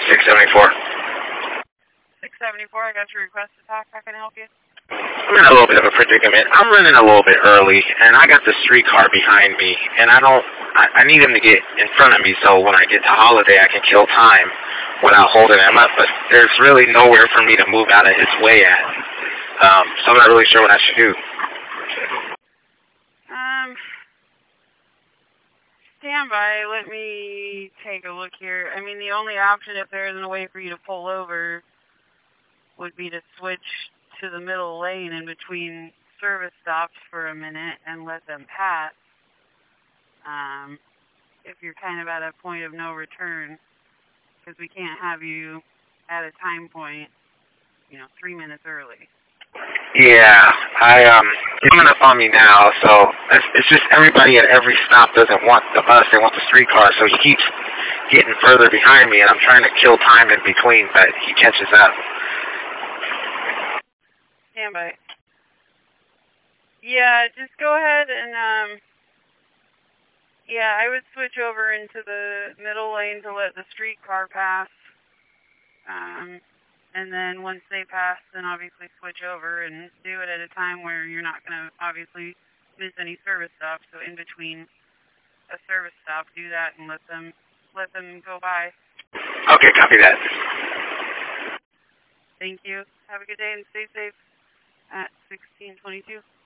674. 674, I got your request to talk. How can I help you? I'm in a little bit of a predicament. I'm running a little bit early, and I got the streetcar behind me, and I need him to get in front of me so when I get to Holiday I can kill time without holding him up, but there's really nowhere for me to move out of his way at. So I'm not really sure what I should do. Stand by. Let me take a look here. I mean, the only option, if there isn't a way for you to pull over, would be to switch to the middle lane in between service stops for a minute and let them pass. If you're kind of at a point of no return, because we can't have you at a time point, 3 minutes early. Yeah, coming up on me now, so it's just everybody at every stop doesn't want the bus, they want the streetcar, so he keeps getting further behind me, and I'm trying to kill time in between, but he catches up. Stand by. Yeah, just go ahead and, I would switch over into the middle lane to let the streetcar pass. And then once they pass, then obviously switch over and do it at a time where you're not going to obviously miss any service stops. So in between a service stop, do that and let them go by. Okay, copy that. Thank you. Have a good day and stay safe at 1622.